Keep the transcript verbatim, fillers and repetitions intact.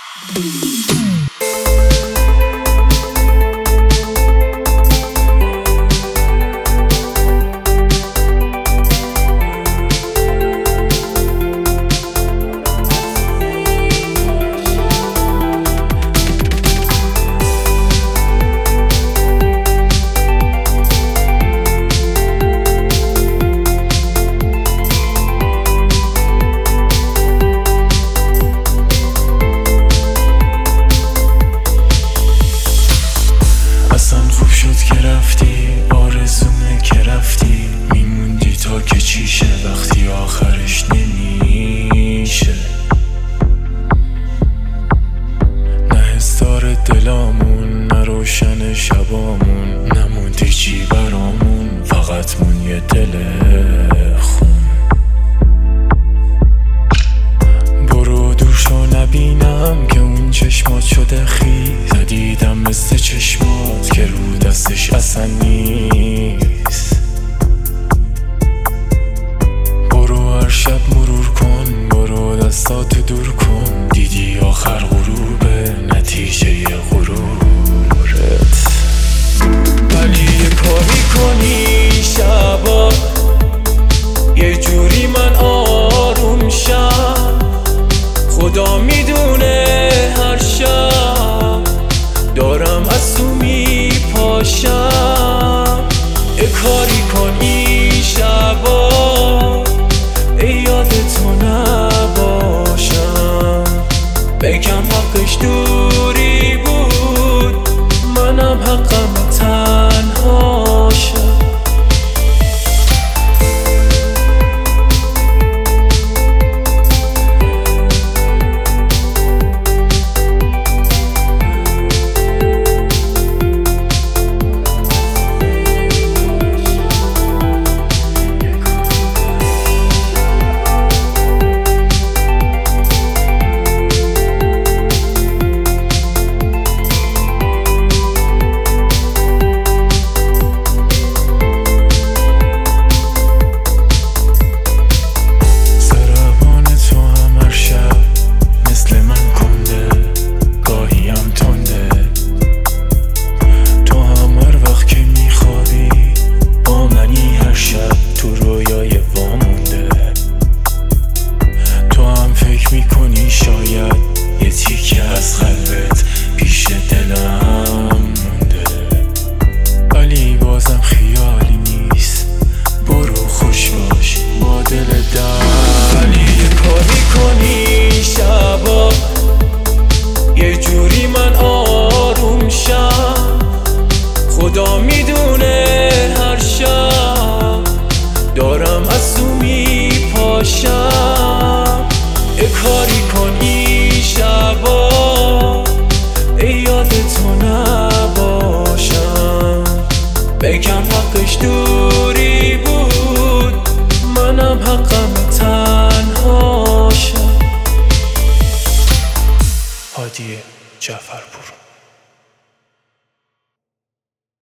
دلامون نه روشن شبامون نموندی چی برامون، فقط مون یه دل خون. برو دور شو نبینم که اون چشمات شده خیز، ندیدم مثل چشمات که رو دستش اصلا نیست. برو هر شب مرور کن، برو دستاتو دور کن، دیدی آخر غروبه نتیجه غرورت. ولی یه کاری کنی شبا یه جوری من آروم شم، خدا میدونه هر شب دارم از تو میپاشم. یه کاری کنی شبا ای یاد تو نباشم، بگم حقش دوری بود منم حقم تنهاشم. خدا میدونه هر شب دارم از تو میپاشم. یه کاری کنی شبا ای یاد تو نباشم، بگم حقش دوری بود منم حقم تنهاشم. هادی جعفرپور.